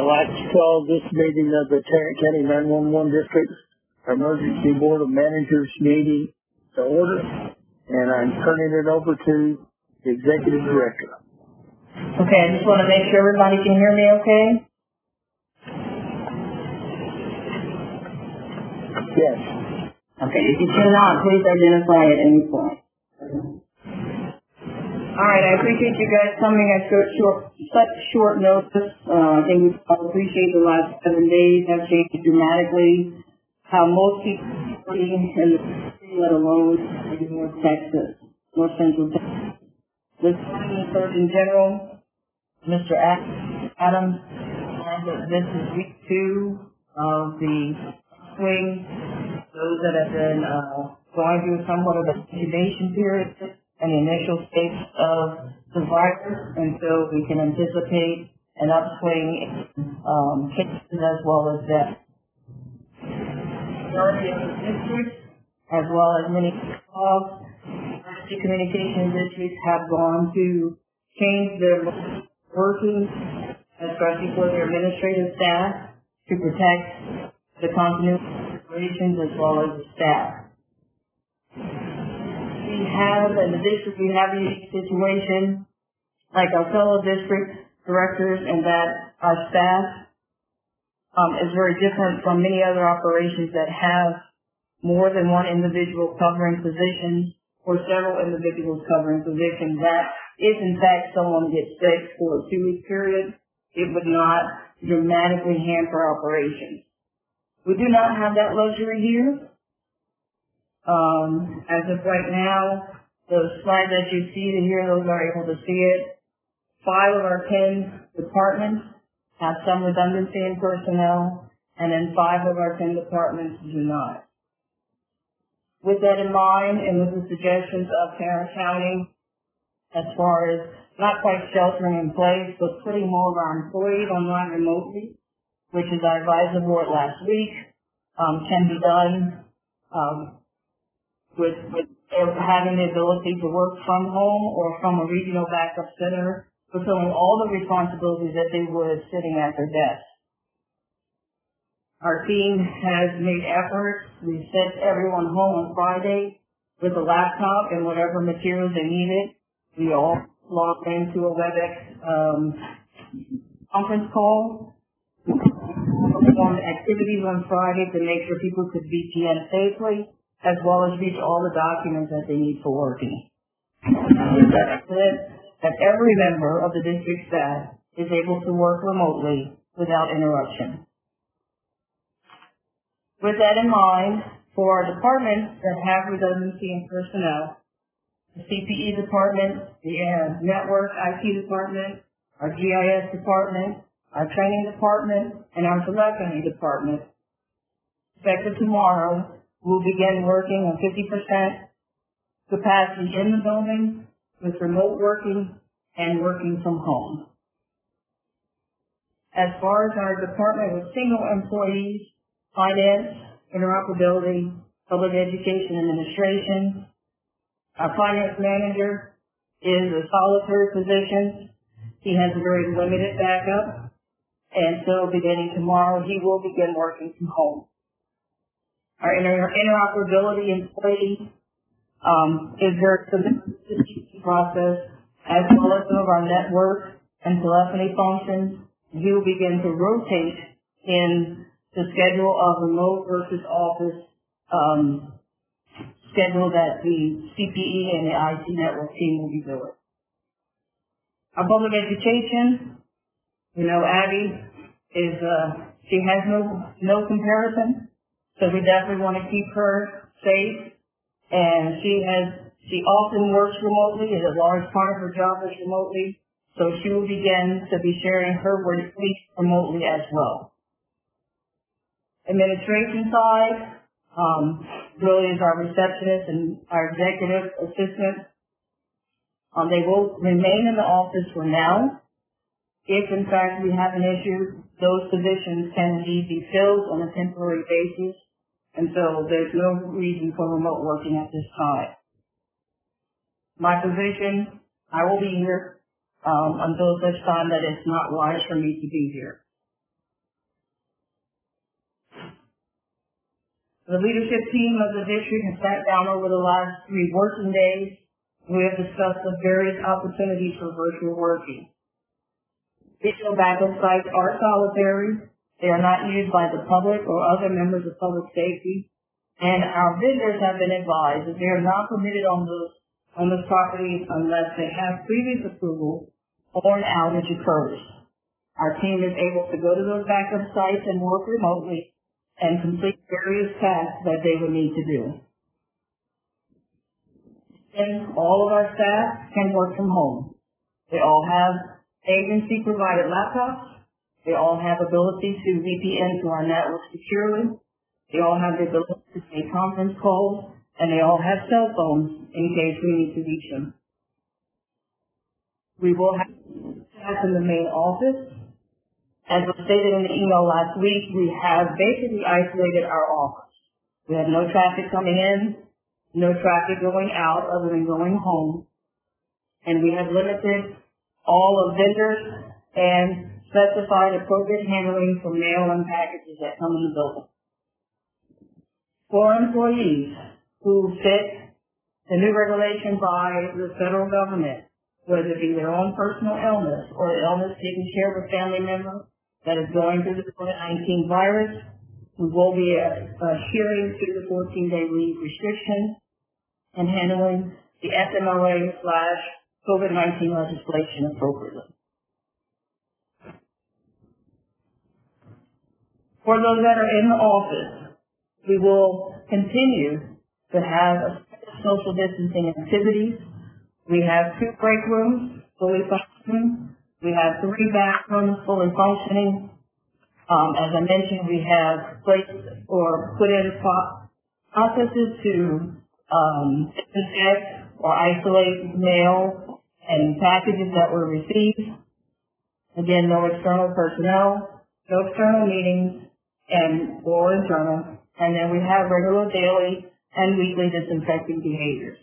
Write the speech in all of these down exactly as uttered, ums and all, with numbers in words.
I'd like to call this meeting of the Tarrant County nine one one District Emergency Board of Managers meeting to order, and I'm turning it over to the Executive Director. Okay, I just want to make sure everybody can hear me okay? Yes. Okay, if you cannot, please identify at any point. All right, I appreciate you guys coming at short, short, such short notice. Uh, I think we all appreciate the last seven days have changed dramatically. How most people are in the city, let alone in North Texas, North Central Texas. This morning, the Surgeon General, Mister Adams, and this is week two of the swing. Those that have been uh, going through somewhat of an incubation period and the initial stage of the virus, and so we can anticipate an upswing in um, cases as well as death. Majority of the districts, as well as many of emergency communication districts, have gone to change their working, especially for their administrative staff, to protect the continuity of operations as well as the staff. We have, in the district, we have a unique situation, like our fellow district directors, and that our staff um, is very different from many other operations that have more than one individual covering positions or several individuals covering positions. That if, in fact, someone gets sick for a two-week period, it would not dramatically hamper operations. We do not have that luxury here. Um, as of right now, those slides that you see here, those are able to see it. Five of our ten departments have some redundancy in personnel, and then five of our ten departments do not. With that in mind, and with the suggestions of Tarrant County, as far as not quite sheltering in place, but putting more of our employees online remotely, which is I advised the board last week, um, can be done um, with, with having the ability to work from home or from a regional backup center, fulfilling all the responsibilities that they would sitting at their desk. Our team has made efforts. We sent everyone home on Friday with a laptop and whatever materials they needed. We all logged into a WebEx um, conference call. Performed activities on Friday to make sure people could V P N safely, as well as reach all the documents that they need for working. That's it. That every member of the district staff is able to work remotely without interruption. With that in mind, for our departments that have redundancy in personnel, the C P E department, the uh, network I T department, our G I S department, our training department, and our telephony department, effective tomorrow, we'll begin working on fifty percent capacity in the building with remote working and working from home. As far as our department with single employees, finance, interoperability, public education administration, our finance manager is a solitary position. He has a very limited backup, and so beginning tomorrow, he will begin working from home. Our inter- interoperability employee um, is very familiar with the C P process, as well as some of our network and telephony functions. He will begin to rotate in the schedule of remote versus office um, schedule that the C P E and the I T network team will be doing. Our public education, you know, Abby is, uh, she has no, no comparison, so we definitely want to keep her safe, and she has, she often works remotely, and a large part of her job is remotely, so she will begin to be sharing her workspace remotely as well. Administration side, um, really is our receptionist and our executive assistant. Um, they will remain in the office for now. If, in fact, we have an issue, those positions can indeed be filled on a temporary basis, and so there's no reason for remote working at this time. My position, I will be here um, until such time that it's not wise for me to be here. The leadership team of the district has sat down over the last three working days. We have discussed the various opportunities for virtual working. Digital backup sites are solitary. They are not used by the public or other members of public safety. And our vendors have been advised that they are not permitted on those on this property unless they have previous approval or an outage occurs. Our team is able to go to those backup sites and work remotely and complete various tasks that they would need to do. And all of our staff can work from home. They all have agency-provided laptops. They all have ability to V P N to our network securely. They all have the ability to make conference calls, and they all have cell phones in case we need to reach them. We will have staff in the main office. As was stated in the email last week, we have basically isolated our office. We have no traffic coming in, no traffic going out other than going home. And we have limited all of vendors and specified appropriate handling for mail and packages that come in the building. For employees who fit the new regulation by the federal government, whether it be their own personal illness or illness taking care of a family member that is going through the COVID nineteen virus, we will be adhering to the fourteen-day leave restriction and handling the F M L A slash COVID nineteen legislation appropriately. For those that are in the office, we will continue to have social distancing activities. We have two break rooms fully functioning. We have three bathrooms fully functioning. Um, as I mentioned, we have placed or put in processes to um, disinfect or isolate mail and packages that were received. Again, no external personnel, no external meetings, and or internal. And then we have regular daily and weekly disinfecting behaviors.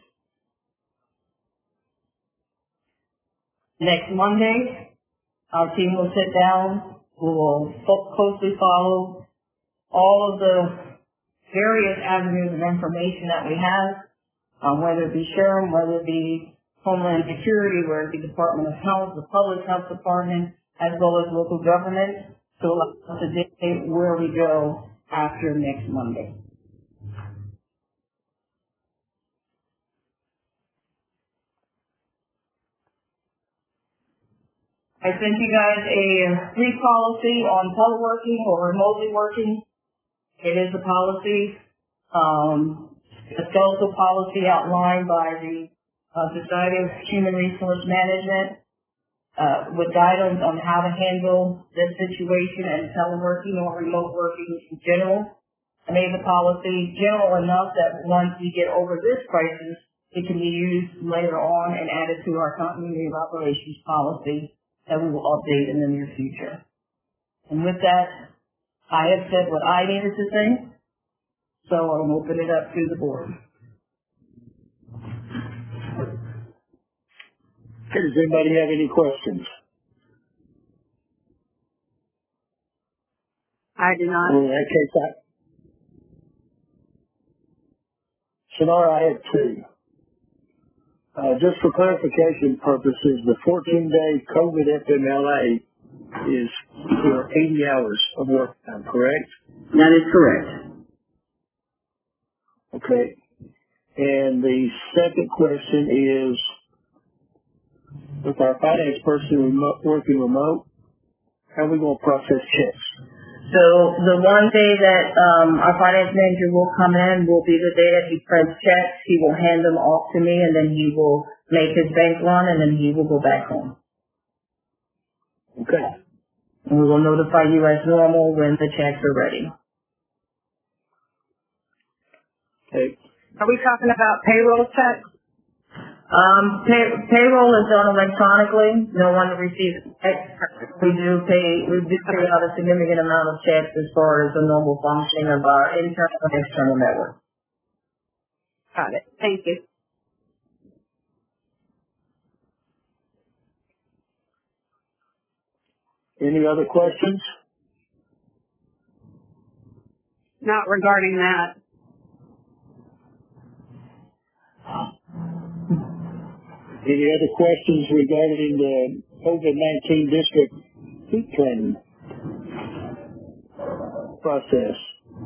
Next Monday, our team will sit down. We will closely follow all of the various avenues of information that we have, um, whether it be SHRM, whether it be Homeland Security, whether it be Department of Health, the Public Health Department, as well as local government, to allow us to dictate where we go after next Monday. I sent you guys a free policy on teleworking or remotely working. It is a policy, um, a skeletal policy outlined by the uh, Society of Human Resource Management uh, with guidance on how to handle this situation and teleworking or remote working in general. I made the policy general enough that once we get over this crisis, it can be used later on and added to our continuity of operations policy that we will update in the near future. And with that, I have said what I needed to say, so I'll open it up to the board. Okay, does anybody have any questions? I do not. Well, in that case, I, Sonora, I had two. Uh, just for clarification purposes, the fourteen-day COVID F M L A is for eighty hours of work time, correct? That is correct. Okay. And the second question is, with our finance person remote, working remote, how are we going to process checks? So the one day that um, our finance manager will come in will be the day that he prints checks. He will hand them off to me, and then he will make his bank run, and then he will go back home. Okay. And we will notify you as normal when the checks are ready. Okay. Are we talking about payroll checks? Um, pay, payroll is done electronically. No one receives checks. We do pay, we do pay out a significant amount of checks as far as the normal functioning of our internal and external network. Got it. Thank you. Any other questions? Not regarding that. Any other questions regarding the COVID nineteen district heat planning process?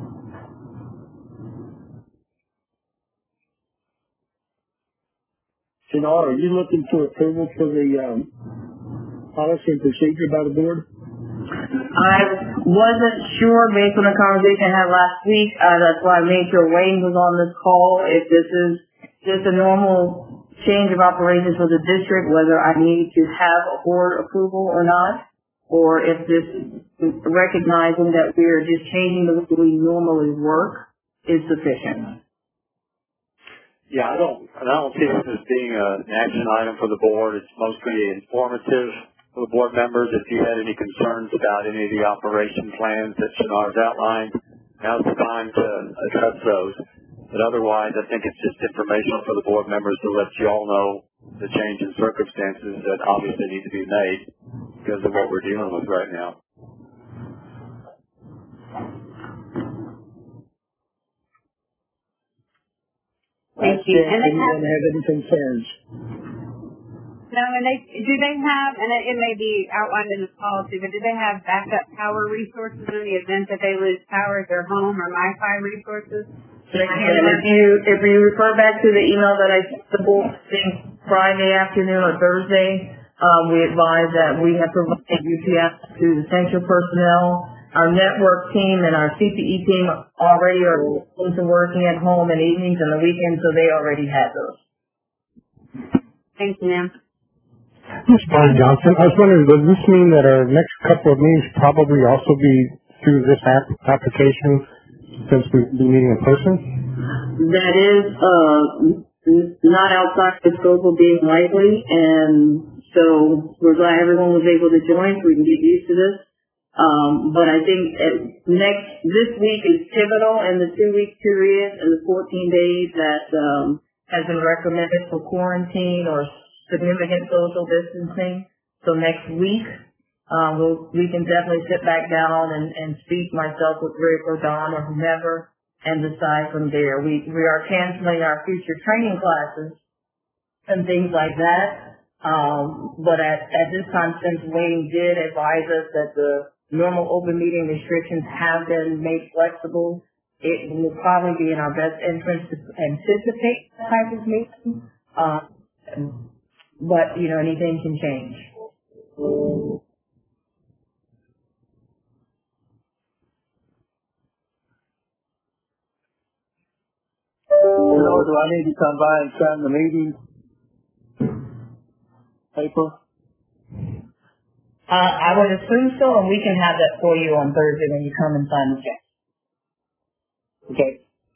Sinar, are you looking for approval for the um, policy and procedure by the board? I wasn't sure based on the conversation I had last week. Uh, that's why I made sure Wayne was on this call. If this is just a normal change of operations for the district, whether I need to have a board approval or not, or if this recognizing that we are just changing the way we normally work is sufficient. Yeah, I don't, I don't see this as being a, an action item for the board. It's mostly informative for the board members. If you had any concerns about any of the operation plans that Shanar's outlined, now's the time to address those. But otherwise, I think it's just informational for the board members to let you all know the change in circumstances that obviously need to be made because of what we're dealing with right now. Thank you. And they Anyone have any concerns? No, and they do they have, and it, it may be outlined in the policy, but do they have backup power resources in the event that they lose power at their home or MiFi resources? And if you if you refer back to the email that I sent the board, I think Friday afternoon or Thursday, um, we advise that we have provided U P S to essential personnel. Our network team and our C P E team already are into working at home in evenings and the weekends, so they already have those. Thank you, ma'am. Miz Brian Johnson, I was wondering, does this mean that our next couple of meetings probably also be through this app application since we've been meeting in person? That is uh, not outside the scope of being likely, and so we're glad everyone was able to join so we can get used to this. Um, but I think at next this week is pivotal in the two-week period and the fourteen days that um, has been recommended for quarantine or significant social distancing. So next week, um, we'll, we can definitely sit back down and, and speak myself with Rick or Don or whomever and decide from there. We we are canceling our future training classes and things like that. Um, but at, at this time, since Wayne did advise us that the normal open meeting restrictions have been made flexible, it will probably be in our best interest to anticipate the type of meeting. Uh, but, you know, anything can change. You know, do I need to come by and sign the meeting paper? Uh, I would assume so, and we can have that for you on Thursday when you come and sign the check. Okay.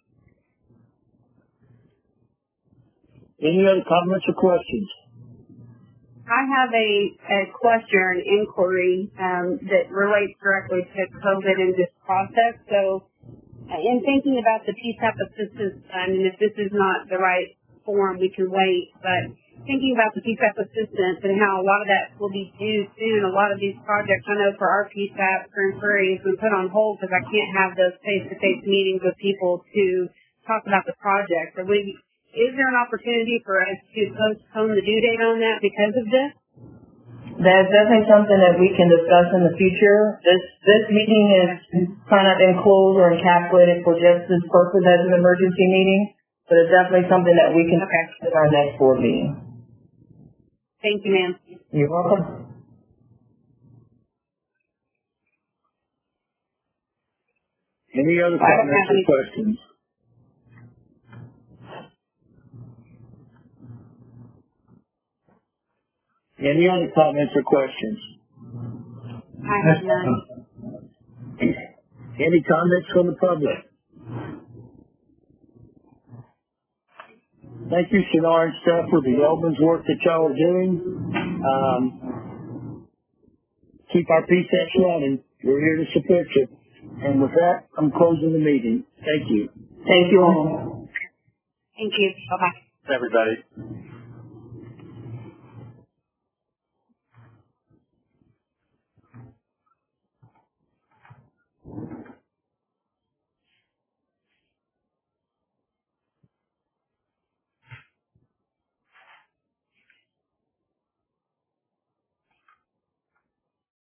Any other comments or questions? I have a, a question or an inquiry um, that relates directly to COVID and this process. So uh, in thinking about the P SAP assistance fund, and if this is not the right form, we can wait, but thinking about the P SAP assistance and how a lot of that will be due soon, a lot of these projects, I know for our P SAP, Grand Prairie, has been put on hold because I can't have those face-to-face meetings with people to talk about the project. So we, is there an opportunity for us to postpone the due date on that because of this? That's definitely something that we can discuss in the future. This this meeting is kind of enclosed or encapsulated for just this purpose as an emergency meeting, but it's definitely something that we can Okay. discuss in our next board meeting. Thank you, ma'am. You're welcome. Any other I don't comments have or any- questions? Any other comments or questions? I have none. Any comments from the public? Thank you, Shinar and staff, for the yeoman's work that y'all are doing. Um, keep our P SAPs running. We're here to support you. And with that, I'm closing the meeting. Thank you. Thank you all. Thank you. Bye-bye. Everybody.